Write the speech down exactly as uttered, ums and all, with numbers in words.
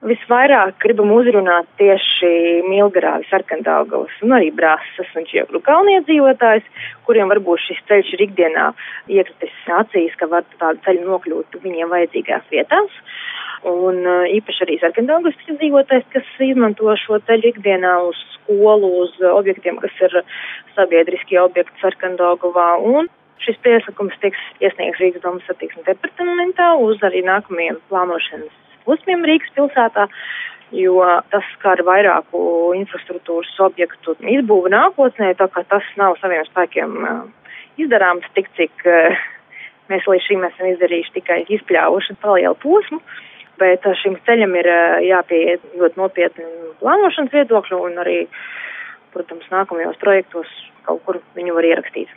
Visvairāk gribam uzrunāt tieši Milgarāvi, Sarkandaugavas un arī Brasas un Čieklu kalnu iedzīvotājus, kuriem varbūt šis ceļš ir ikdienā iekritis acīs, ka var tādu ceļu nokļūt viņiem vajadzīgās vietās. Un īpaši arī Sarkandaugavas iedzīvotājs, kas izmanto šo ceļu ikdienā uz skolu, uz objektiem, kas ir sabiedriskie objekti Sarkandaugavā. Un šis priekšlikums tiks iesniegts Rīgas domas satiksmes departamentā uz arī nākamajiem plānošanas posmiem Rīgas pilsētā, jo tas skar vairāku infrastruktūras objektu izbūvi nākotnē, tā kā tas nav saviem spēkiem izdarāms tik, cik mēs līdz šim esam izdarījuši tikai izpļāvuši lielu posmu, bet šim ceļam ir jāpieiet ļoti nopietni plānošanas viedokļu un arī, protams, nākamajos projektos kaut kur viņu var ierakstīt.